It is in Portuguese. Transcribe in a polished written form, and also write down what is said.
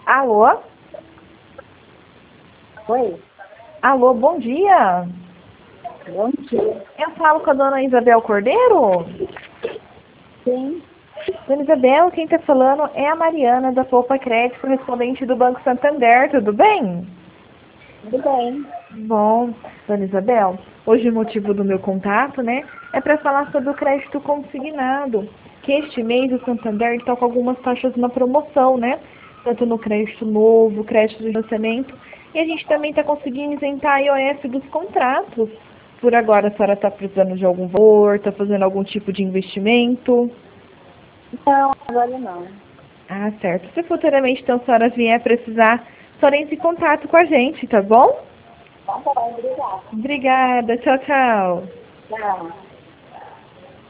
Alô? Oi, Alô, bom dia. bom dia. Eu falo com a dona Isabel Cordeiro? Sim, Dona Isabel, quem está falando é a Mariana da Poupa Crédito, correspondente do Banco Santander, tudo bem? tudo bem. Bom, Dona Isabel, hoje o motivo do meu contato, né, é para falar sobre o crédito consignado, que este mês o Santander está com algumas taxas na promoção, né? Tanto no crédito novo, crédito de financiamento, e a gente também está conseguindo isentar a IOF dos contratos. Por agora, a senhora está precisando de algum valor, está fazendo algum tipo de investimento? Não, agora não. Ah, certo. Se futuramente, então, a senhora vier precisar, a senhora entre em contato com a gente, tá bom? Tá bom, obrigada. Obrigada. Tchau, tchau. Tchau.